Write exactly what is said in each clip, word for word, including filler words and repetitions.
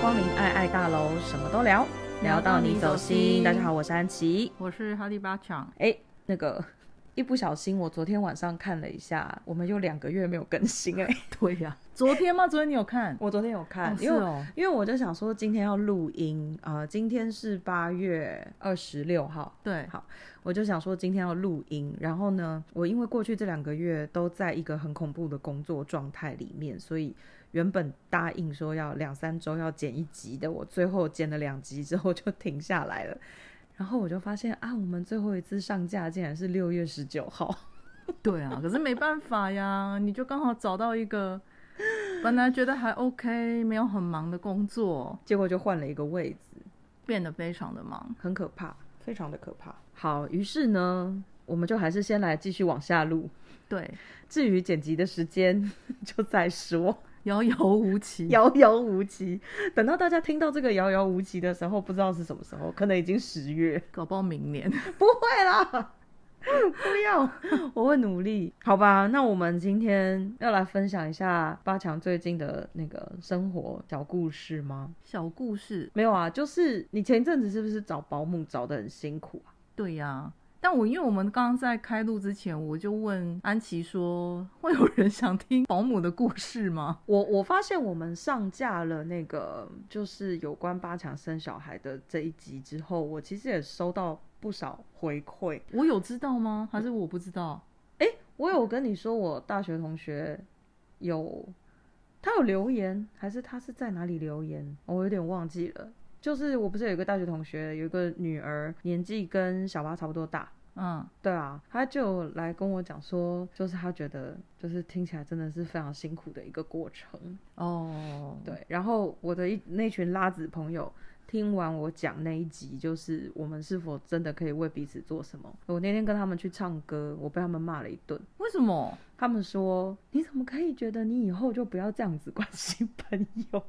光临爱爱大楼，什么都聊，聊到你走心。大家好，我是安琪， 我是哈利巴强。 哎，那个一不小心，我昨天晚上看了一下，我们有两个月没有更新哎。 对呀、啊，昨天吗？昨天你有看？ 我昨天有看， 哦因为、 哦、 因为我就想说今天要录音啊、呃，今天是八月二十六号， 对， 好，我就想说今天要录音，然后呢，我因为过去这两个月都在一个很恐怖的工作状态里面，所以原本答应说要两三周要剪一集的，我最后剪了两集之后就停下来了。然后我就发现啊，我们最后一次上架竟然是六月十九号。 对啊，可是没办法呀，你就刚好找到一个本来觉得还 OK 没有很忙的工作， 结果就换了一个位置， 变得非常的忙， 很可怕，非常的可怕。好，于是呢我们就还是先来继续往下录， 对， 至于剪辑的时间就再说， 遥遥无期， 遥遥无期。等到大家听到这个遥遥无期的时候，不知道是什么时候，可能已经十月， 搞不好明年。 不会啦，不要，我会努力。好吧，那我们今天要来分享一下八强最近的那个生活小故事吗？ 小故事没有啊，就是你前一阵子是不是找保姆找得很辛苦啊？ 对呀、啊。但我因为我们刚刚在开录之前，我就问安琪说，会有人想听保姆的故事吗？ 我我发现我们上架了那个就是有关八强生小孩的这一集之后，我其实也收到不少回馈。 我有知道吗？还是我不知道？ 哎，我有跟你说我大学同学有他有留言，还是他是在哪里留言？我有点忘记了。就是我不是有一个大学同学，有一个女儿，年纪跟小八差不多大， 嗯， 对啊，他就来跟我讲说，就是他觉得就是听起来真的是非常辛苦的一个过程哦， 对。然后我的一那群拉子朋友听完我讲那一集，就是我们是否真的可以为彼此做什么，我那天跟他们去唱歌，我被他们骂了一顿。 为什么？ 他们说你怎么可以觉得你以后就不要这样子关心朋友？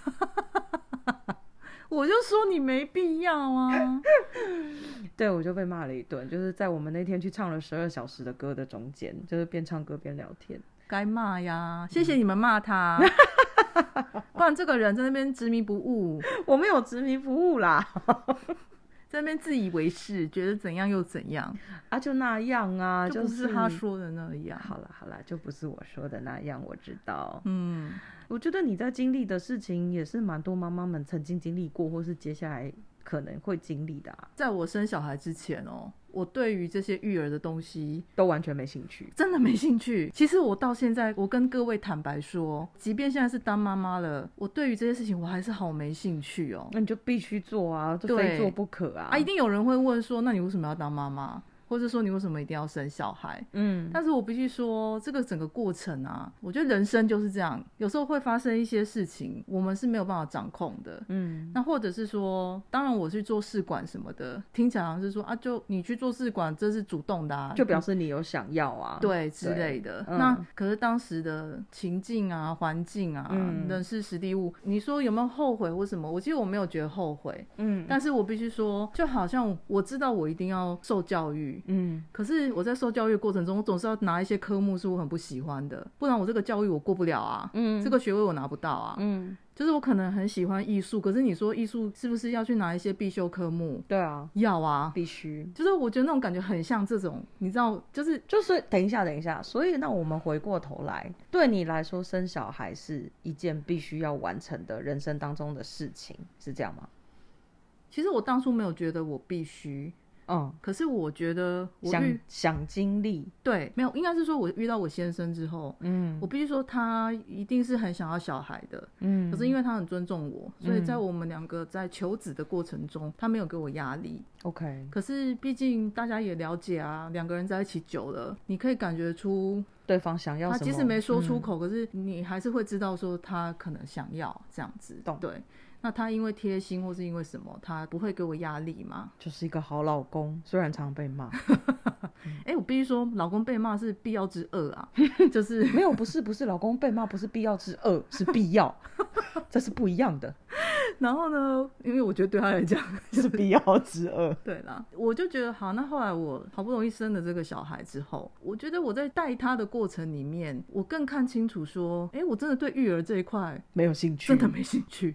我就说你没必要啊。 对，我就被骂了一顿，就是在我们那天去唱了十二小时的歌的中间，就是边唱歌边聊天。 该骂呀，谢谢你们骂他。不然这个人在那边执迷不悟。 我没有执迷不悟啦。 在那边自以为是，觉得怎样又怎样啊，就那样啊， 就不是他说的那样。 好了好了，就不是我说的那样，我知道。 嗯， 我觉得你在经历的事情也是蛮多妈妈们曾经经历过，或是接下来可能会经历的啊。 在我生小孩之前哦，我对于这些育儿的东西都完全没兴趣， 真的没兴趣。其实我到现在，我跟各位坦白说，即便现在是当妈妈了，我对于这些事情我还是好没兴趣哦。 那你就必须做啊，就非做不可啊。 啊，一定有人会问说，那你为什么要当妈妈？或者说你为什么一定要生小孩？嗯，但是我必须说，这个整个过程啊，我觉得人生就是这样，有时候会发生一些事情，我们是没有办法掌控的。嗯，那或者是说，当然我去做试管什么的，听起来好像是说啊，就你去做试管，这是主动的啊， 就表示你有想要啊， 对之类的。嗯、那可是当时的情境啊、环境啊、嗯、人事时地物，你说有没有后悔或什么？我其实我没有觉得后悔。嗯，但是我必须说，就好像我知道我一定要受教育。嗯，可是我在受教育的过程中，我总是要拿一些科目是我很不喜欢的，不然我这个教育我过不了啊。嗯，这个学位我拿不到啊。嗯，就是我可能很喜欢艺术，可是你说艺术是不是要去拿一些必修科目？ 对啊， 要啊， 必须。 就是我觉得那种感觉很像这种，你知道，就是就是等一下，等一下。所以那我们回过头来，对你来说，生小孩是一件必须要完成的人生当中的事情，是这样吗？ 其实我当初没有觉得我必须。嗯，可是我觉得我想想经历， 对，没有，应该是说我遇到我先生之后，嗯，我必须说他一定是很想要小孩的，嗯，可是因为他很尊重我，所以在我们两个在求子的过程中，他没有给我压力 ，OK。 可是毕竟大家也了解啊，两个人在一起久了，你可以感觉出对方想要什么， 他即使没说出口，嗯、可是你还是会知道说他可能想要这样子， 懂？ 对。那他因为贴心或是因为什么，他不会给我压力吗？ 就是一个好老公，虽然常被骂。 哎、欸，我必须说，老公被骂是必要之恶啊，就是没有，不是不是，老公被骂不是必要之恶，是必要，这是不一样的。 然后呢，因为我觉得对他来讲是必要之恶。 对啦，我就觉得好，那后来我好不容易生了这个小孩之后，我觉得我在带他的过程里面，我更看清楚说，哎、欸，我真的对育儿这一块没有兴趣， 真的没兴趣。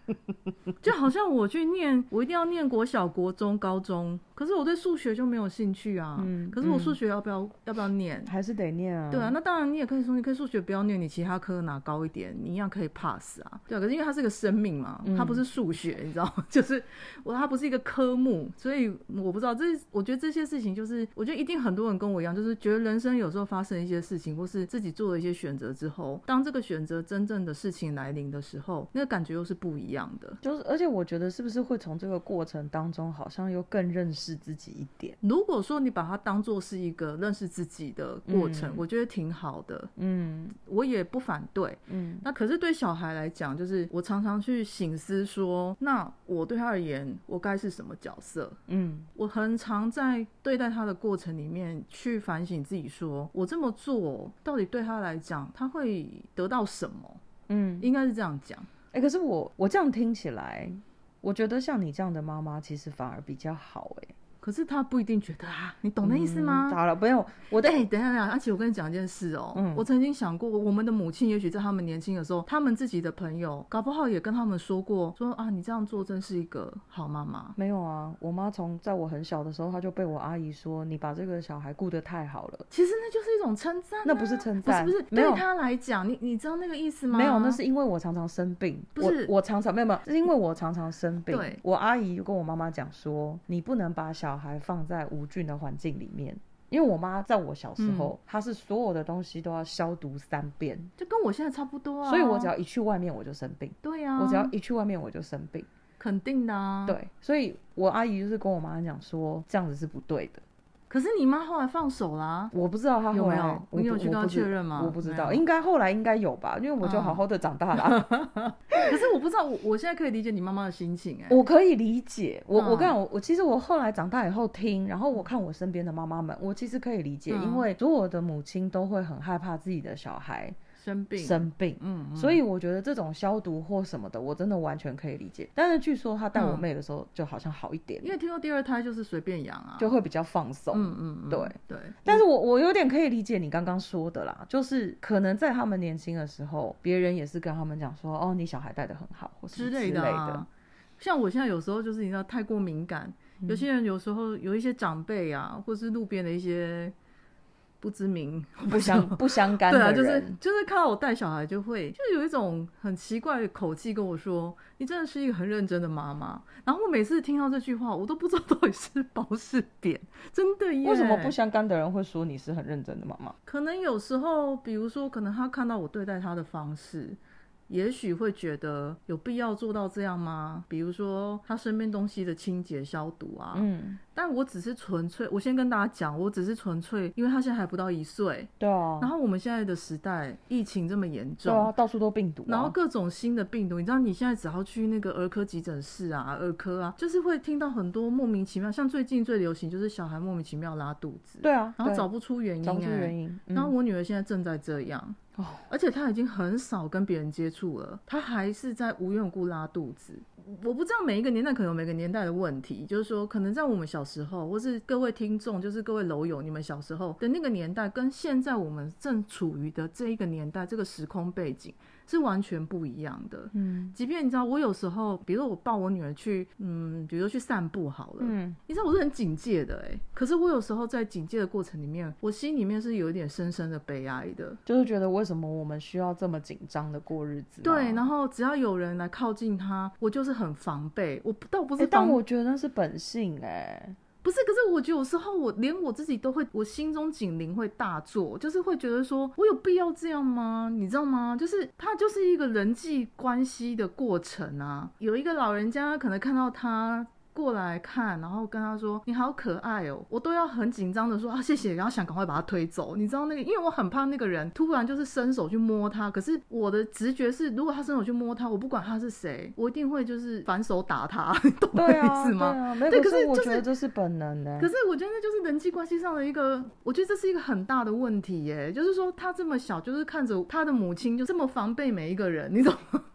就好像我去念，我一定要念国小、国中、高中，可是我对数学就没有兴趣啊。嗯，可是我数学要不要、嗯、要不要念？ 还是得念啊。 对啊，那当然你也可以说，你可以数学不要念，你其他科拿高一点，你一样可以 pass 啊。对啊，可是因为它是个生命嘛，嗯、它不是数学，你知道吗？就是我它不是一个科目，所以我不知道这，我觉得这些事情就是，我觉得一定很多人跟我一样，就是觉得人生有时候发生一些事情，或是自己做了一些选择之后，当这个选择真正的事情来临的时候，那个感觉又是不一样的。 就是，而且我觉得是不是会从这个过程当中，好像又更认识自己一点。 如果说你把它当作是一个认识自己的过程，嗯、我觉得挺好的。嗯，我也不反对。嗯，那可是对小孩来讲，就是我常常去省思说，那我对他而言，我该是什么角色？嗯，我很常在对待他的过程里面去反省自己说，我这么做到底对他来讲，他会得到什么？嗯，应该是这样讲。 哎、欸，可是我我这样听起来，我觉得像你这样的妈妈，其实反而比较好哎、欸。 可是他不一定觉得啊，你懂那意思吗？ 好、嗯、了，不用我的。 哎、欸，等一下，等一下，而且我跟你讲一件事哦、喔嗯，我曾经想过，我们的母亲也许在他们年轻的时候，他们自己的朋友搞不好也跟他们说过，说啊，你这样做真是一个好妈妈。 没有啊，我妈从在我很小的时候，她就被我阿姨说，你把这个小孩顾得太好了。 其实那就是一种称赞、啊， 那不是称赞， 不是不是，对他来讲，你你知道那个意思吗？ 没有，那是因为我常常生病， 不是我, 我常常没有没有，是因为我常常生病。对，我阿姨就跟我妈妈讲说，你不能把小孩放在无菌的环境里面，因为我妈在我小时候、嗯、她是所有的东西都要消毒三遍， 就跟我现在差不多啊。 所以我只要一去外面我就生病。 对啊， 我只要一去外面我就生病， 肯定的啊。 对，所以我阿姨就是跟我妈讲说，这样子是不对的。 可是你妈后来放手啦、啊， 我不知道她后来有没有，你有去跟她确认吗？ 我不知道，应该后来应该有吧，因为我就好好的长大了、啊嗯。可是我不知道，我我现在可以理解你妈妈的心情哎、 欸，我可以理解。我、嗯、我跟你讲，我我其实我后来长大以后听，然后我看我身边的妈妈们，我其实可以理解、嗯，因为所有的母亲都会很害怕自己的小孩生病生病，嗯，嗯，所以我觉得这种消毒或什么的，我真的完全可以理解。但是据说他带我妹的时候就好像好一点， 嗯、因为听说第二胎就是随便养啊， 就会比较放松， 嗯嗯嗯， 对对。 但是我我有点可以理解你刚刚说的啦，就是可能在他们年轻的时候，别人也是跟他们讲说，哦，你小孩带得很好，或是之类的。 之类的啊、像我现在有时候就是你知道太过敏感、嗯，有些人有时候有一些长辈啊，或是路边的一些。不知名不相不相干的人， 对啊，就是就是看到我带小孩就会就有一种很奇怪的口气跟我说，你真的是一个很认真的妈妈。然后我每次听到这句话，我都不知道到底是褒是贬，真的耶。 为什么不相干的人会说你是很认真的妈妈？ 可能有时候，比如说，可能他看到我对待他的方式。也许会觉得有必要做到这样吗？比如说他身边东西的清洁消毒啊，嗯，但我只是纯粹，我先跟大家讲，我只是纯粹，因为他现在还不到一岁， 对啊， 然后我们现在的时代疫情这么严重， 对啊，到处都病毒、啊， 然后各种新的病毒，你知道你现在只要去那个儿科急诊室啊、儿科啊，就是会听到很多莫名其妙，像最近最流行就是小孩莫名其妙拉肚子， 对啊， 然后找不出原因、欸， 找不出原因， 嗯、然后我女儿现在正在这样。哦、而且他已经很少跟别人接触了，他还是在无缘无故拉肚子。我不知道每一个年代可能有每个年代的问题，就是说可能在我们小时候，或是各位听众，就是各位楼友，你们小时候的那个年代，跟现在我们正处于的这一个年代，这个时空背景是完全不一样的。嗯，即便你知道，我有时候，比如说我抱我女儿去，嗯，比如说去散步好了，嗯，你知道我是很警戒的、欸，哎，可是我有时候在警戒的过程里面，我心里面是有一点深深的悲哀的， 就是觉得为什么我们需要这么紧张的过日子？ 对，然后只要有人来靠近他，我就是很防备。我倒不是、 欸，但我觉得那是本性、欸，哎。 不是，可是我觉得有时候我连我自己都会，我心中警铃会大作，就是会觉得说，我有必要这样吗？你知道吗？就是它就是一个人际关系的过程啊。有一个老人家可能看到他过来看，然后跟他说你好可爱哦，我都要很紧张的说啊谢谢，然后想赶快把他推走，你知道那个，因为我很怕那个人突然就是伸手去摸他，可是我的直觉是如果他伸手去摸他，我不管他是谁，我一定会就是反手打他，你懂我的意思吗？ 对啊，对啊，对，可是我觉得这是本能的。 可是我觉得那就是人际关系上的一个，我觉得这是一个很大的问题耶，就是说他这么小就是看着他的母亲就这么防备每一个人，你懂吗？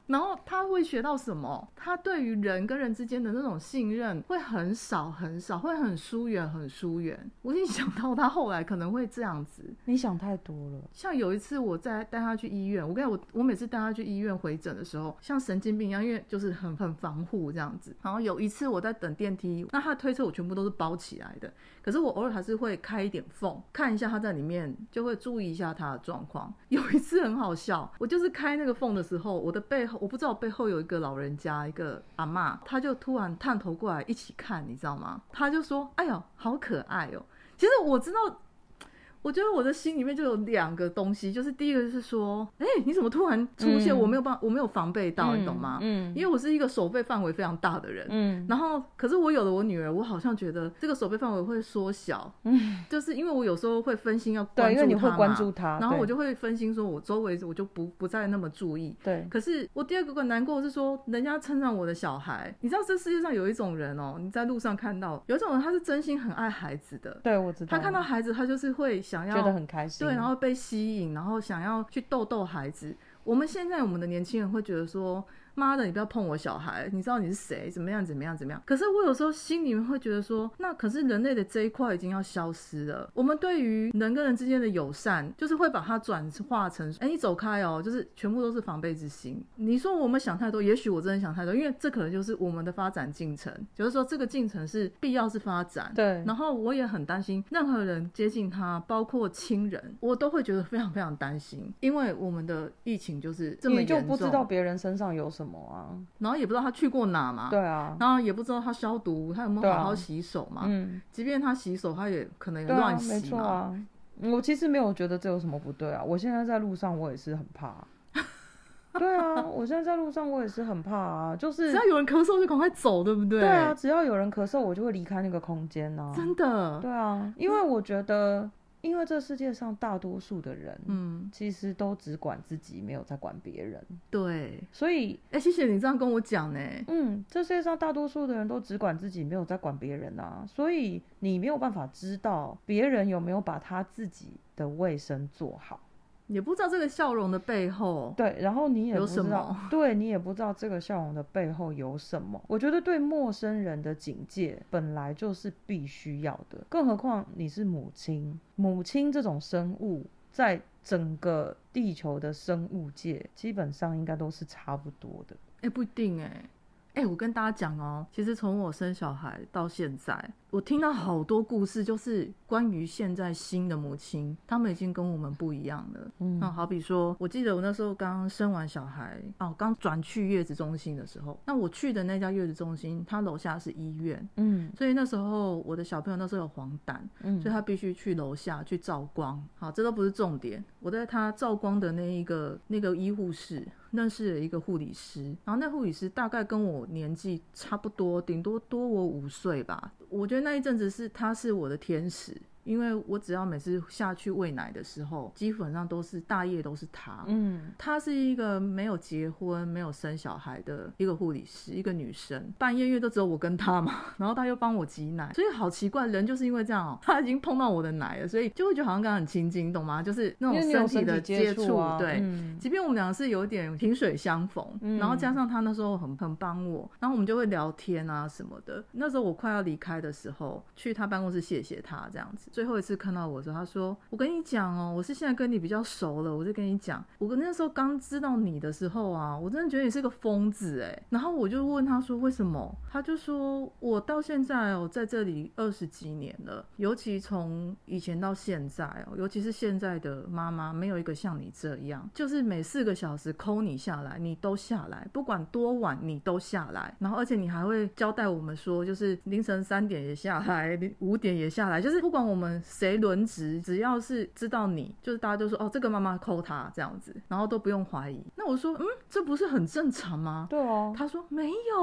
然后他会学到什么？他对于人跟人之间的那种信任会很少很少，会很疏远很疏远。我已经想到他后来可能会这样子。 你想太多了。 像有一次我在带他去医院，我跟你讲，我我每次带他去医院回诊的时候，像神经病一样，因为就是很很防护这样子。然后有一次我在等电梯，那他的推车我全部都是包起来的，可是我偶尔还是会开一点缝，看一下他在里面，就会注意一下他的状况。有一次很好笑，我就是开那个缝的时候，我的背后我不知道我背后有一个老人家，一个阿嬷，他就突然探头过来一起看，你知道吗？他就说：“哎呦，好可爱哦。”其实我知道。我觉得我的心里面就有两个东西，就是第一个就是说，哎、欸，你怎么突然出现？嗯、我没有办，我没有防备到，嗯、你懂吗？嗯，因为我是一个守备范围非常大的人，嗯，然后可是我有了我女儿，我好像觉得这个守备范围会缩小，嗯，就是因为我有时候会分心要关注她嘛，对，因为你会关注她，然后我就会分心说，我周围我就不不再那么注意，对。可是我第二个难过的是说，人家称赞我的小孩，你知道这世界上有一种人哦，你在路上看到有一种人，他是真心很爱孩子的，对，我知道，他看到孩子，他就是会。想要觉得很开心，对，然后被吸引，然后想要去逗逗孩子。我们现在我们的年轻人会觉得说，妈的，你不要碰我小孩，你知道你是谁，怎么样怎么样怎么样。可是我有时候心里面会觉得说，那可是人类的这一块已经要消失了。我们对于人跟人之间的友善，就是会把它转化成，哎，你走开哦，就是全部都是防备之心。你说我们想太多，也许我真的想太多，因为这可能就是我们的发展进程，就是说这个进程是必要是发展。对。然后我也很担心，任何人接近他，包括亲人，我都会觉得非常非常担心，因为我们的疫情就是这么严重，你就不知道别人身上有什么啊，然后也不知道他去过哪嘛，对啊，然后也不知道他消毒，他有没有好好洗手嘛，嗯，即便他洗手，他也可能有乱洗嘛，对啊，没错啊。我其实没有觉得这有什么不对啊，我现在在路上我也是很怕。对啊，我现在在路上我也是很怕啊，就是只要有人咳嗽就赶快走，对不对？对啊，只要有人咳嗽我就会离开那个空间啊，真的。对啊，因为我觉得因为这世界上大多数的人，嗯，其实都只管自己，没有在管别人。对，所以，哎、欸，谢谢你这样跟我讲呢。嗯，这世界上大多数的人都只管自己，没有在管别人啊，所以你没有办法知道别人有没有把他自己的卫生做好。也不知道这个笑容的背后，对，然后你也不知道，对，你也不知道这个笑容的背后有什么。我觉得对陌生人的警戒本来就是必须要的，更何况你是母亲，母亲这种生物在整个地球的生物界基本上应该都是差不多的。哎、欸，不一定哎、欸。哎、欸，我跟大家讲哦，其实从我生小孩到现在，我听到好多故事，就是关于现在新的母亲，他们已经跟我们不一样了。嗯，那好比说，我记得我那时候刚生完小孩，哦，刚转去月子中心的时候，那我去的那家月子中心，它楼下是医院，嗯，所以那时候我的小朋友那时候有黄疸，嗯，所以他必须去楼下去照光。好，这都不是重点，我在他照光的那一个那个医护室。认识了一个护理师，然后那护理师大概跟我年纪差不多，顶多多我五岁吧。我觉得那一阵子是他是我的天使，因为我只要每次下去喂奶的时候，基本上都是大夜都是他。嗯，他是一个没有结婚、没有生小孩的一个护理师，一个女生，半夜因为都只有我跟他嘛，然后他又帮我挤奶，所以好奇怪，人就是因为这样哦，他已经碰到我的奶了，所以就会觉得好像跟他很亲近，懂吗？就是那种身体的接触，啊，对，嗯，即便我们两个是有点萍水相逢，嗯，然后加上他那时候很很帮我，然后我们就会聊天啊什么的。那时候我快要离开的时候，去他办公室谢谢他这样子。最后一次看到我的时候，他说：“我跟你讲哦，我是现在跟你比较熟了，我就跟你讲，我那时候刚知道你的时候啊，我真的觉得你是个疯子哎。”然后我就问他说：“为什么？”他就说：“我到现在哦，在这里二十几年了，尤其从以前到现在哦，尤其是现在的妈妈，没有一个像你这样，就是每四个小时call你下来，你都下来，不管多晚你都下来，然后而且你还会交代我们说，就是凌晨三点也下来，五点也下来，就是不管我们谁轮值，只要是知道你，就是大家就说哦，这个妈妈call他这样子，然后都不用怀疑。那我说，嗯，这不是很正常吗？对哦。他说没有。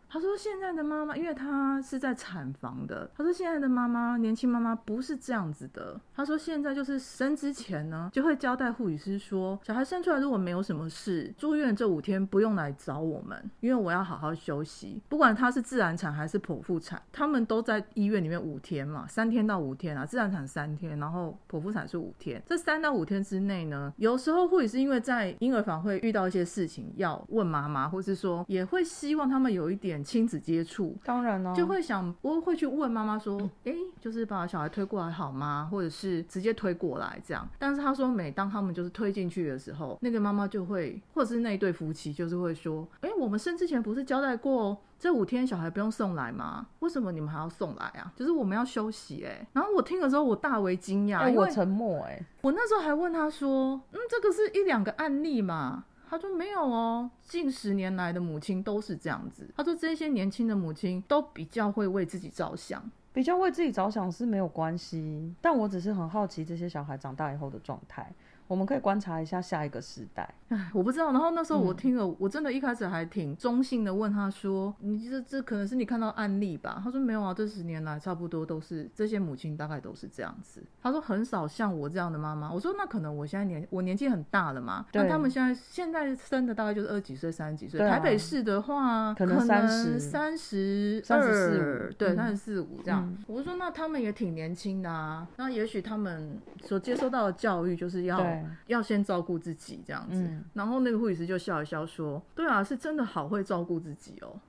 他说现在的妈妈，因为他是在产房的，他说现在的妈妈，年轻妈妈不是这样子的。他说现在就是生之前呢，就会交代护理师说，小孩生出来如果没有什么事，住院这五天不用来找我们，因为我要好好休息。不管他是自然产还是剖腹产，他们都在医院里面五天嘛，三天到五天啊，自然产三天，然后剖腹产是五天。这三到五天之内呢，有时候护理师因为在婴儿房会遇到一些事情要问妈妈，或是说也会希望他们有一点亲子接触， 当然了、哦， 就会想我会去问妈妈说，哎、嗯，就是把小孩推过来好吗？或者是直接推过来这样。但是他说，每当他们就是推进去的时候，那个妈妈就会，或者是那一对夫妻就是会说，哎，我们生之前不是交代过这五天小孩不用送来吗？为什么你们还要送来啊？就是我们要休息哎、欸。然后我听了之后，我大为惊讶， 哎，我沉默哎、欸。 我那时候还问他说，嗯，这个是一两个案例嘛？他说没有哦，近十年来的母亲都是这样子。他说这些年轻的母亲都比较会为自己着想， 比较为自己着想是没有关系，但我只是很好奇这些小孩长大以后的状态。我们可以观察一下下一个时代。 唉，我不知道。然后那时候我听了、嗯、我真的一开始还挺中性的问他说，你这这可能是你看到案例吧？他说没有啊，这十年来差不多都是这些母亲大概都是这样子。他说很少像我这样的妈妈。我说那可能我现在年我年纪很大了嘛，那他们现在现在生的大概就是二十几岁三十几岁、啊、台北市的话可能三十三十三十四对三十四五这样、嗯、我说那他们也挺年轻的啊，那也许他们所接受到的教育就是要要先照顾自己这样子、嗯、然后那个护理师就笑一笑说，对啊，是真的好会照顾自己哦。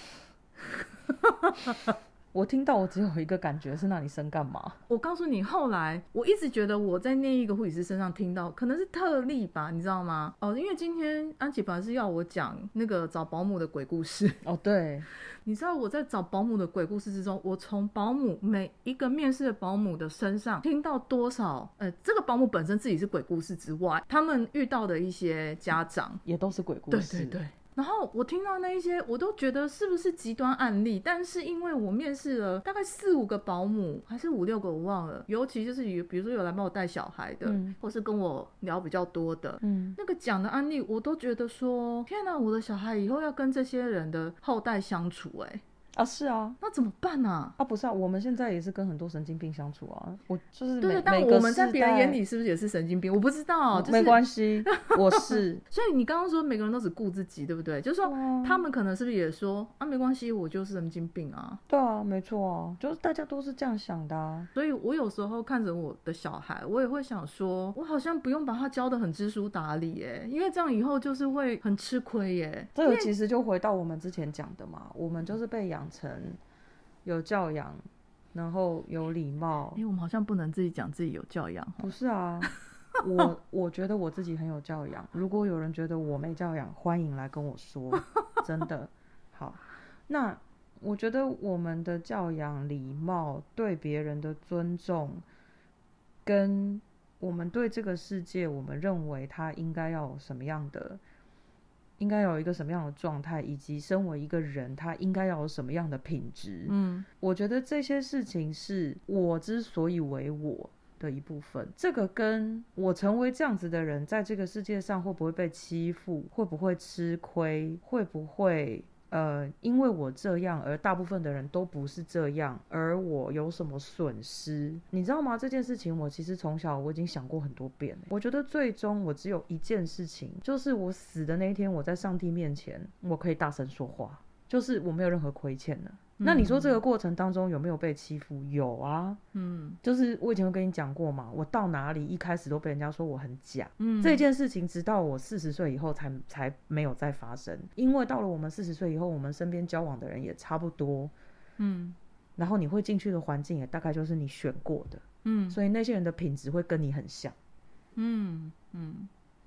我听到我只有一个感觉是，那你生干嘛？ 我告诉你，后来我一直觉得我在那一个护理师身上听到可能是特例吧，你知道吗？哦，因为今天安琪本来是要我讲那个找保姆的鬼故事。 哦，对， 你知道我在找保姆的鬼故事之中，我从保姆每一个面试的保姆的身上听到多少呃，这个保姆本身自己是鬼故事之外，他们遇到的一些家长也都是鬼故事。 对对对，然后我听到那一些我都觉得是不是极端案例，但是因为我面试了大概四五个保姆还是五六个我忘了，尤其就是比如说有来帮我带小孩的、嗯、或是跟我聊比较多的、嗯、那个讲的案例，我都觉得说天哪，我的小孩以后要跟这些人的后代相处哎、欸啊，是啊， 那怎么办啊？ 啊，不是啊，我们现在也是跟很多神经病相处啊。我就是对对，但我们在别人眼里是不是也是神经病？我不知道，就是、 没关系，我是。 所以你刚刚说每个人都只顾自己，对不对？就是说、啊、他们可能是不是也说啊，没关系，我就是神经病啊？ 对啊，没错啊，就是大家都是这样想的啊。 所以我有时候看着我的小孩，我也会想说，我好像不用把他教得很知书达理耶，因为这样以后就是会很吃亏耶。 这个其实就回到我们之前讲的嘛，我们就是被养成有教养，然后有礼貌。 因为我们好像不能自己讲自己有教养。 不是啊，我我觉得我自己很有教养。如果有人觉得我没教养，欢迎来跟我说，真的。好，那我觉得我们的教养、礼貌、对别人的尊重，跟我们对这个世界，我们认为它应该要有什么样的。应该有一个什么样的状态，以及身为一个人他应该要有什么样的品质。嗯，我觉得这些事情是我之所以为我的一部分。这个跟我成为这样子的人在这个世界上会不会被欺负，会不会吃亏，会不会呃，因为我这样而大部分的人都不是这样，而我有什么损失，你知道吗？这件事情我其实从小我已经想过很多遍。我觉得最终我只有一件事情，就是我死的那一天，我在上帝面前我可以大声说话，就是我没有任何亏欠了。那你说这个过程当中有没有被欺负？有啊，嗯，就是我以前会跟你讲过嘛，我到哪里一开始都被人家说我很假，嗯，这件事情直到我四十岁以后才才没有再发生，因为到了我们四十岁以后，我们身边交往的人也差不多，嗯，然后你会进去的环境也大概就是你选过的，嗯，所以那些人的品质会跟你很像，嗯嗯，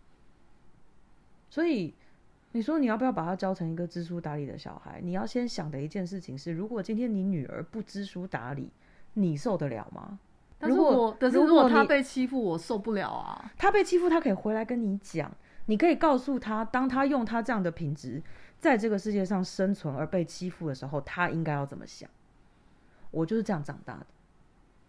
所以。你说你要不要把他教成一个知书达理的小孩？你要先想的一件事情是，如果今天你女儿不知书达理，你受得了吗？ 但是我，但是如果他被欺负，我受不了啊。 他被欺负，他可以回来跟你讲，你可以告诉他，当他用他这样的品质在这个世界上生存而被欺负的时候，他应该要怎么想。我就是这样长大的。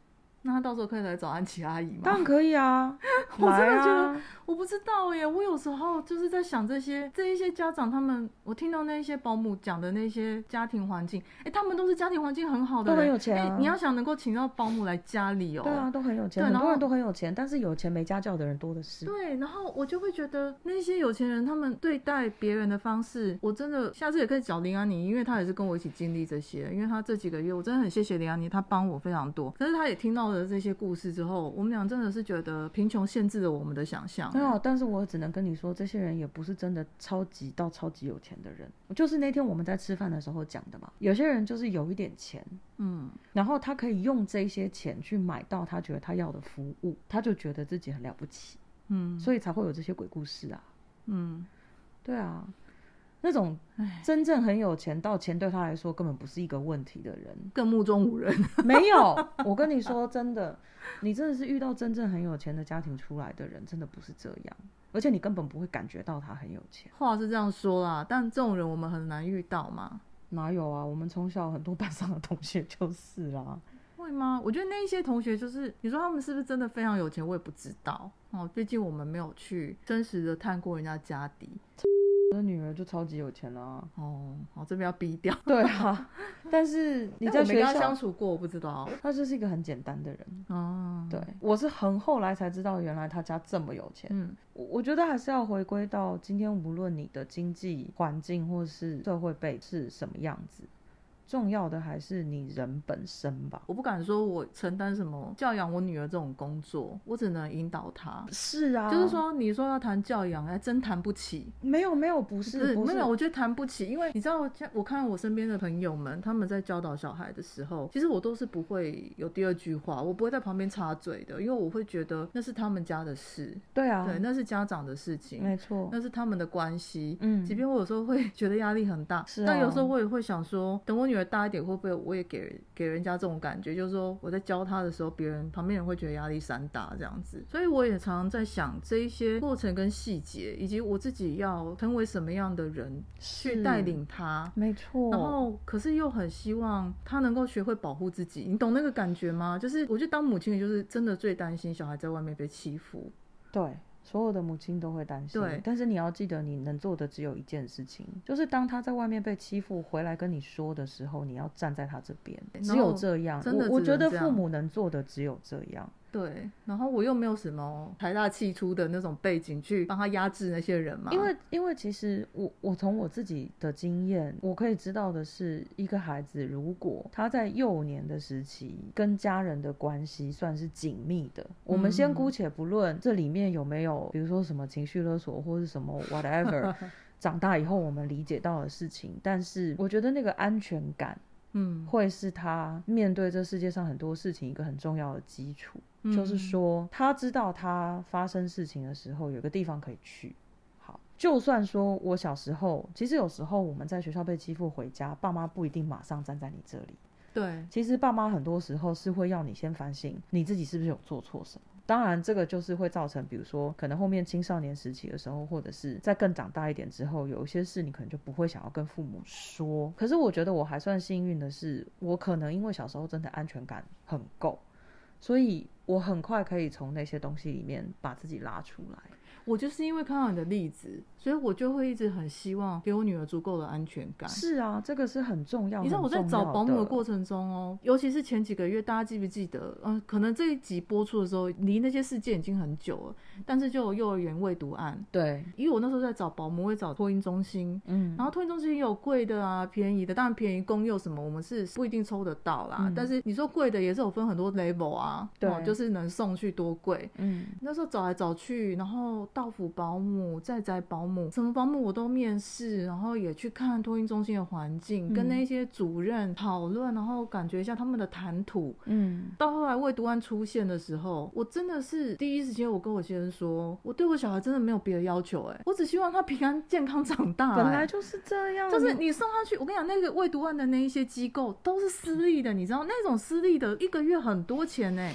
那他到时候可以来找安琪阿姨吗？ 当然可以啊， 我真的觉得、 啊、 我不知道耶，我有时候就是在想这些这一些家长他们，我听到那些保姆讲的那些家庭环境，哎，他们都是家庭环境很好的人， 都很有钱啊。 你要想能够请到保姆来家里哦， 对啊，都很有钱，很多人都很有钱，但是有钱没家教的人多的是。 对，然后我就会觉得那些有钱人他们对待别人的方式，我真的下次也可以找林安妮，因为她也是跟我一起经历这些，因为她这几个月我真的很谢谢林安妮，她帮我非常多。可是她也听到了这些故事之后，我们俩真的是觉得贫穷限制了我们的想象。 没有，但是我只能跟你说，这些人也不是真的超级到超级有钱的人。就是那天我们在吃饭的时候讲的嘛，有些人就是有一点钱，嗯，然后他可以用这些钱去买到他觉得他要的服务，他就觉得自己很了不起，嗯，所以才会有这些鬼故事啊，嗯，对啊。那种真正很有钱到钱对他来说根本不是一个问题的人， 更目中无人。 没有，我跟你说真的，你真的是遇到真正很有钱的家庭出来的人，真的不是这样，而且你根本不会感觉到他很有钱。 话是这样说啦，但这种人我们很难遇到嘛。 哪有啊，我们从小很多班上的同学就是啦。 会吗？我觉得那一些同学就是你说他们是不是真的非常有钱，我也不知道哦，毕竟我们没有去真实的探过人家家底。 我的女儿就超级有钱啊。 哦，好，这边要逼掉。 对啊，但是你在学校我没跟他相处过，我不知道。 他就是一个很简单的人。 哦， 对，我是很后来才知道，原来他家这么有钱。嗯，我我觉得还是要回归到今天，无论你的经济环境或是社会背是什么样子，重要的还是你人本身吧。 我不敢说我承担什么教养我女儿这种工作，我只能引导她。 是啊， 就是说你说要谈教养，还真谈不起。 没有没有，不是不是， 不是没有，我觉得谈不起，因为你知道，我看我身边的朋友们，他们在教导小孩的时候，其实我都是不会有第二句话，我不会在旁边插嘴的，因为我会觉得那是他们家的事。 对啊， 对，那是家长的事情， 没错， 那是他们的关系。嗯，即便我有时候会觉得压力很大，是啊，但有时候我也会想说，等我女儿大一点，会不会我也给给人家这种感觉，就是说我在教她的时候，别人旁边人会觉得压力山大这样子。所以我也常常在想这一些过程跟细节，以及我自己要成为什么样的人去带领她。 没错。 然后可是又很希望她能够学会保护自己，你懂那个感觉吗？就是我觉得当母亲就是真的最担心小孩在外面被欺负。 对，所有的母亲都会担心。对，但是你要记得，你能做的只有一件事情，就是当他在外面被欺负回来跟你说的时候，你要站在他这边，只有这样。 真的， 我我觉得父母能做的只有这样。 对，然后我又没有什么财大气粗的那种背景去帮他压制那些人嘛。 因为因为其实我我从我自己的经验，我可以知道的是，一个孩子如果他在幼年的时期跟家人的关系算是紧密的，我们先姑且不论这里面有没有比如说什么情绪勒索或是什么 whatever 长大以后我们理解到的事情，但是我觉得那个安全感嗯，会是他面对这世界上很多事情一个很重要的基础。就是说他知道他发生事情的时候有个地方可以去。好，就算说我小时候，其实有时候我们在学校被欺负回家，爸妈不一定马上站在你这里。 对， 其实爸妈很多时候是会要你先反省你自己是不是有做错什么。当然这个就是会造成比如说可能后面青少年时期的时候，或者是在更长大一点之后，有一些事你可能就不会想要跟父母说。可是我觉得我还算幸运的是，我可能因为小时候真的安全感很够，所以我很快可以从那些东西里面把自己拉出来。 我就是因为看到你的例子，所以我就会一直很希望给我女儿足够的安全感。 是啊，这个是很重要。 你知道我在找保姆的过程中哦，尤其是前几个月，大家记不记得？嗯、呃，可能这一集播出的时候，离那些事件已经很久了，但是就有幼儿园未读案。 对， 因为我那时候在找保姆，我会找托婴中心，嗯，然后托婴中心也有贵的啊，便宜的，当然便宜公幼什么我们是不一定抽得到啦。嗯、但是你说贵的也是有分很多 level 啊，对、哦，就是能送去多贵。嗯，那时候找来找去，然后到府保姆、在宅保姆，什么保姆我都面试，然后也去看托婴中心的环境，嗯、跟那些主任讨论，然后感觉一下他们的谈吐。嗯，到后来未读案出现的时候，我真的是第一时间我跟我先生说，我对我小孩真的没有别的要求、欸，哎，我只希望他平安健康长大、欸。 本来就是这样， 就是你送他去，我跟你讲，那个未读案的那一些机构都是私立的，你知道那种私立的一个月很多钱呢、欸，爸爸妈妈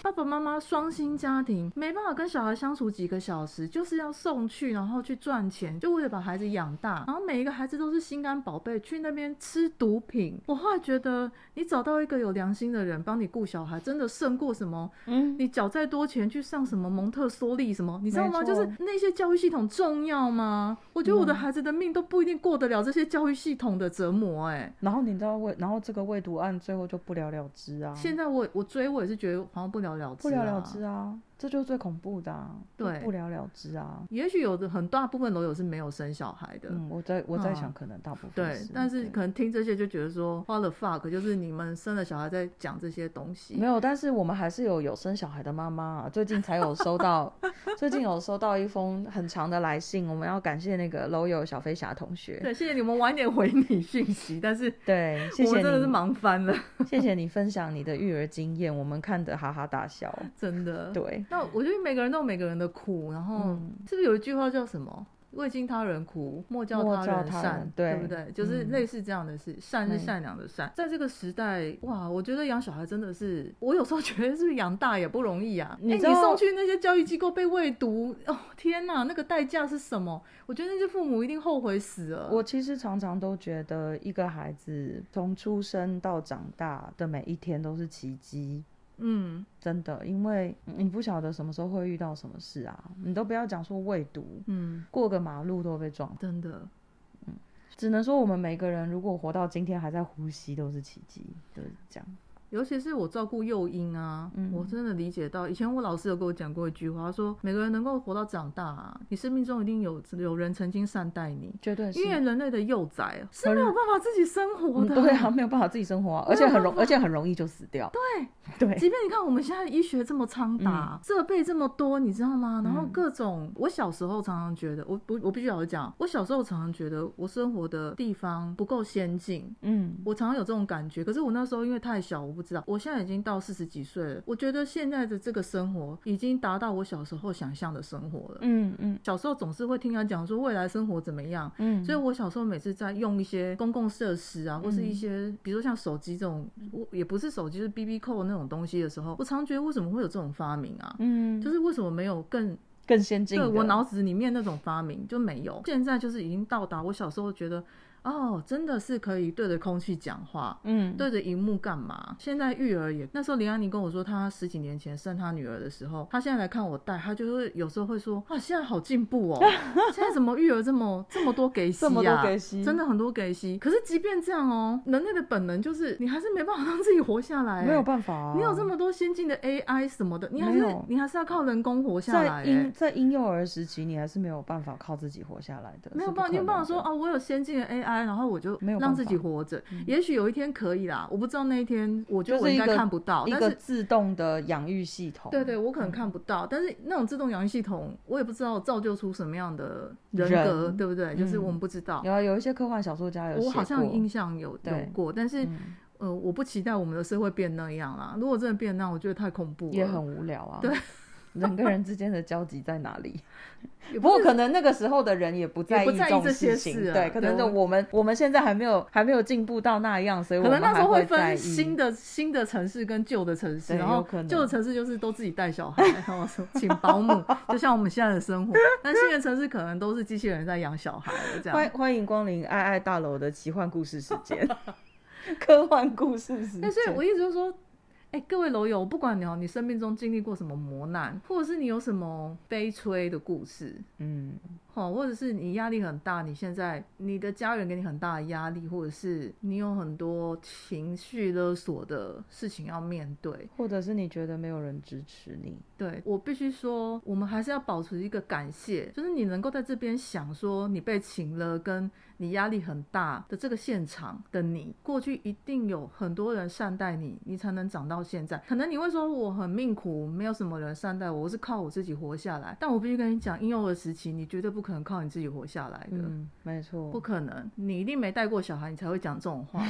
妈双薪家庭没办法跟小孩相处几个小时，就是要送去然后去赚钱，就为了把孩子养大，然后每一个孩子都是心肝宝贝，去那边吃毒品。我后来觉得你找到一个有良心的人帮你顾小孩，真的胜过什么嗯，你缴再多钱去上什么蒙特梭利什么，你知道吗？就是那些教育系统重要吗？我觉得我的孩子的命都不一定过得了这些教育系统的折磨。哎、欸， 然后你知道为，然后这个喂毒案最后就不了了之啊。 现在我我追我也是觉得好像不了了之、啊， 不了了之啊。这就是最恐怖的啊， 对， 不了了之啊。 也许有的很大部分楼友是没有生小孩的， 嗯，我在我在想，可能大部分、 嗯、对，但是可能听这些就觉得说 what the fuck， 就是你们生了小孩在讲这些东西。 没有，但是我们还是有有生小孩的妈妈、啊，最近才有收到，最近有收到一封很长的来信，我们要感谢那个楼友小飞侠同学。 对，谢谢你们晚点回你讯息，但是对，谢谢你，我真的是忙翻了。 谢谢你分享你的育儿经验，我们看得哈哈大笑， 真的。 对， 那我觉得每个人都有每个人的苦，然后、嗯、是不是有一句话叫什么？未经他人苦，莫教他人善，对不对？就是类似这样的事，嗯、善是善良的善。嗯、在这个时代，哇，我觉得养小孩真的是，我有时候觉得是不是养大也不容易啊？你、欸、你送去那些教育机构被喂毒，哦天哪，那个代价是什么？我觉得那些父母一定后悔死了。 我其实常常都觉得，一个孩子从出生到长大的每一天都是奇迹。嗯，真的，因为你不晓得什么时候会遇到什么事啊，你都不要讲说喂毒，嗯，过个马路都会被撞， 真的， 嗯，只能说我们每个人如果活到今天还在呼吸都是奇迹，就是这样。 尤其是我照顾幼婴啊、嗯、我真的理解到，以前我老师有跟我讲过一句话，他说每个人能够活到长大啊，你生命中一定有有人曾经善待你， 绝对是， 因为人类的幼崽是没有办法自己生活的、 嗯、对啊，没有办法自己生活、啊、而且很容而且很容易就死掉， 对对， 即便你看我们现在医学这么昌达，设备、嗯、这么多，你知道吗？然后各种、嗯、我小时候常常觉得，我不我必须要讲，我小时候常常觉得我生活的地方不够先进，嗯，我常常有这种感觉。可是我那时候因为太小，我不知道，我现在已经到四十几岁了，我觉得现在的这个生活已经达到我小时候想象的生活了。嗯嗯，小时候总是会听他讲说未来生活怎么样，嗯，所以我小时候每次在用一些公共设施啊，或是一些、嗯、比如说像手机这种，也不是手机，就是 B B 扣那种东西的时候，我常觉得为什么会有这种发明啊？嗯，就是为什么没有更更先进的？ 对，我脑子里面那种发明就没有，现在就是已经到达我小时候觉得。哦，真的是可以对着空气讲话，嗯，对着荧幕干嘛？现在育儿也，那时候林安妮跟我说，她十几年前生她女儿的时候，她现在来看我带，她就会有时候会说，哇，现在好进步哦，现在怎么育儿这么这么多给息啊？这么多给息，真的很多给息。可是即便这样哦，人类的本能就是你还是没办法让自己活下来， 没有办法啊。 你有这么多先进的 A I 什么的，你还是你还是要靠人工活下来。 在婴在婴幼儿时期，你还是没有办法靠自己活下来的， 没有办法，你有办法说哦，我有先进的 A I， 然后我就让自己活着、嗯、也许有一天可以啦，我不知道那一天，我觉得我应该看不到， 就是一个自动的养育系统， 对对，我可能看不到、嗯、但是那种自动养育系统我也不知道造就出什么样的人格人对不对、嗯、就是我们不知道， 有有一些科幻小说家有写过， 我好像印象有有过，但是、嗯呃、我不期待我们的社会变那样啦，如果真的变那样我觉得太恐怖了， 也很无聊啊， 对， 人跟人之间的交集在哪里？不, 不过可能那个时候的人也不在意这种事情， 这对，可能就我们我们现在还没有还没有进步到那样，所以我们可能那时候会分新的新的城市跟旧的城市，然后旧的城市就是都自己带小孩，然后请保姆，就像我们现在的生活。但新的城市可能都是机器人在养小孩了，这样。 欢欢迎光临爱爱大楼的奇幻故事时间，科幻故事时间。 但是我一直就说。哎、欸，各位楼友，不管你哦，你生命中经历过什么磨难，或者是你有什么悲催的故事，嗯，哦，或者是你压力很大，你现在你的家人给你很大的压力，或者是你有很多情绪勒索的事情要面对， 或者是你觉得没有人支持你， 对，我必须说，我们还是要保持一个感谢，就是你能够在这边想说你被情勒跟你压力很大的这个现场的你，过去一定有很多人善待你，你才能长到现在。可能你会说我很命苦，没有什么人善待我，我是靠我自己活下来，但我必须跟你讲，婴幼儿时期你绝对不可能靠你自己活下来的， 嗯，没错， 不可能，你一定没带过小孩你才会讲这种话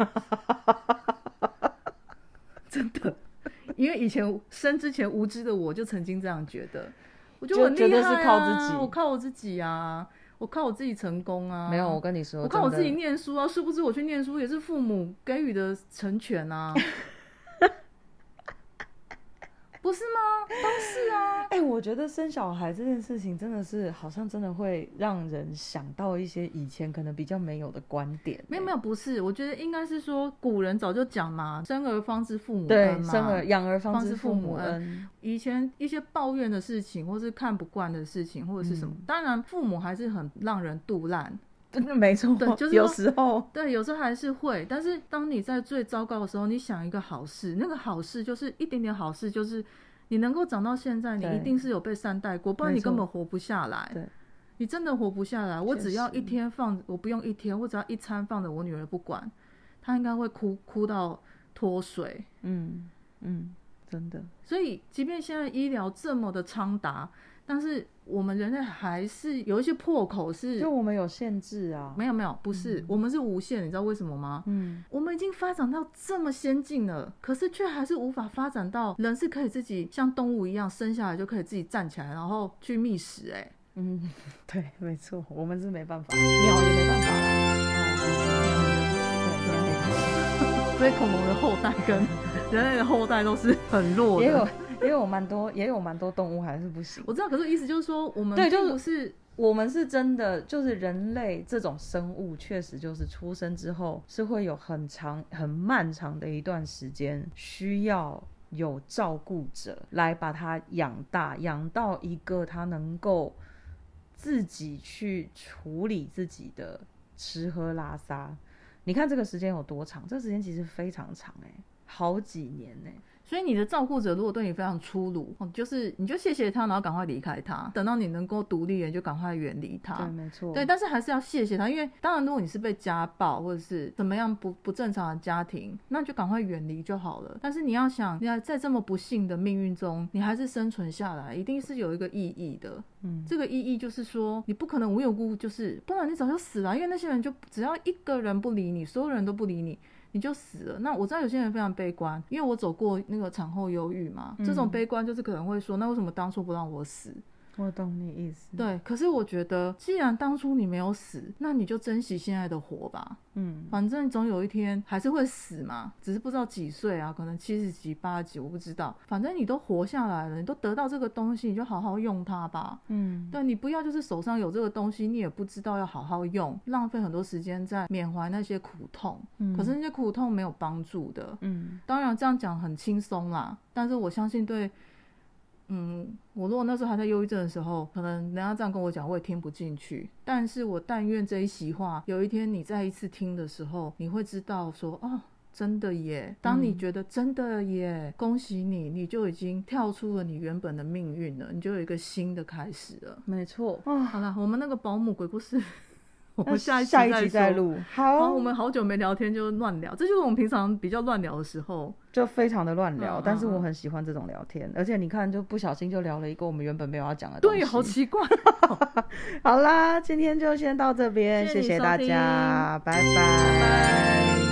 真的，因为以前生之前无知的我就曾经这样觉得，我就很厉害啊， 觉得是靠自己， 我靠我自己啊，我靠我自己成功啊！ 没有，我跟你说， 我靠我自己念书啊！殊不知我去念书也是父母给予的成全啊！ 不是吗？都是啊。 哎、欸，我觉得生小孩这件事情真的是好像真的会让人想到一些以前可能比较没有的观点、欸。 没有没有，不是，我觉得应该是说古人早就讲嘛，生儿方知父母对， 恩嘛， 生儿养儿方知父母恩。 恩。 以前一些抱怨的事情，或是看不惯的事情，或者是什么，嗯、当然父母还是很让人肚烂。 没错， 对，就是有时候， 对，有时候还是会。但是当你在最糟糕的时候，你想一个好事，那个好事就是一点点好事，就是你能够长到现在，你一定是有被善待过，不然你根本活不下来。对，你真的活不下来。我只要一天放，我不用一天，我只要一餐放着我女儿不管，她应该会哭哭到脱水。 嗯嗯，真的。 所以，即便现在医疗这么的昌达，但是我们人类还是有一些破口是， 就我们有限制啊。 没有没有，不是、嗯、我们是无限，你知道为什么吗？嗯，我们已经发展到这么先进了，可是却还是无法发展到人是可以自己像动物一样生下来就可以自己站起来，然后去觅食、欸。哎， 嗯，对，没错，我们是没办法，鸟也没办法啦。 哦，对，没办法。所以恐龙的后代跟人类的后代都是很弱的。 也有也有蛮多也有蛮多动物还是不行。 我知道，可是意思就是说，我们对， 并不是、 就是我们是真的，就是人类这种生物，确实就是出生之后是会有很长、很漫长的一段时间，需要有照顾者来把它养大，养到一个他能够自己去处理自己的吃喝拉撒。你看这个时间有多长？这个时间其实非常长哎、欸，好几年哎、欸。 所以你的照顾者如果对你非常粗鲁，就是你就谢谢他，然后赶快离开他，等到你能够独立了，你就赶快远离他。 对，没错。 对，但是还是要谢谢他，因为当然如果你是被家暴或者是怎么样不不正常的家庭，那就赶快远离就好了。但是你要想，你在这么不幸的命运中，你还是生存下来，一定是有一个意义的。嗯，这个意义就是说，你不可能无缘无故就是，不然你早就死了，因为那些人就只要一个人不理你，所有人都不理你，你就死了。那我知道有些人非常悲观，因为我走过那个产后忧郁嘛、嗯、这种悲观就是可能会说，那为什么当初不让我死？ 我懂你意思。 对，可是我觉得既然当初你没有死，那你就珍惜现在的活吧。嗯，反正总有一天还是会死嘛，只是不知道几岁啊，可能七十几八十几我不知道，反正你都活下来了，你都得到这个东西，你就好好用它吧。嗯，对，你不要就是手上有这个东西你也不知道要好好用，浪费很多时间在缅怀那些苦痛。嗯，可是那些苦痛没有帮助的。嗯，当然这样讲很轻松啦，但是我相信对嗯，我如果那时候还在忧郁症的时候，可能人家这样跟我讲我也听不进去，但是我但愿这一席话有一天你再一次听的时候，你会知道说，哦，真的耶，当你觉得真的耶、嗯、恭喜你，你就已经跳出了你原本的命运了，你就有一个新的开始了。 没错、 哦、好啦，我们那个保姆鬼故事我们下一集再, 下一集再录。好、 哦，我们好久没聊天就乱聊，这就是我们平常比较乱聊的时候， 就非常的乱聊、嗯、但是我很喜欢这种聊天、嗯、而且你看就不小心就聊了一个我们原本没有要讲的东西。 对，好奇怪好啦，今天就先到这边，谢谢大家，拜拜。